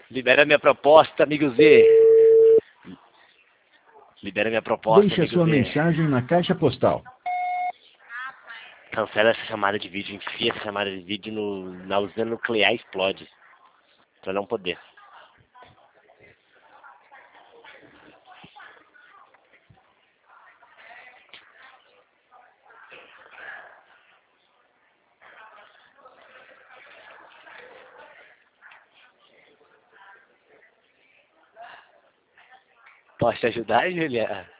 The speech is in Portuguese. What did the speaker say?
Libera minha proposta, amigo Z. Libera minha proposta, Deixe a amigo sua Z. mensagem na caixa postal. Cancela essa chamada de vídeo, enfia essa chamada de vídeo na usina nuclear e explode. Pra não poder. Posso te ajudar, Julia?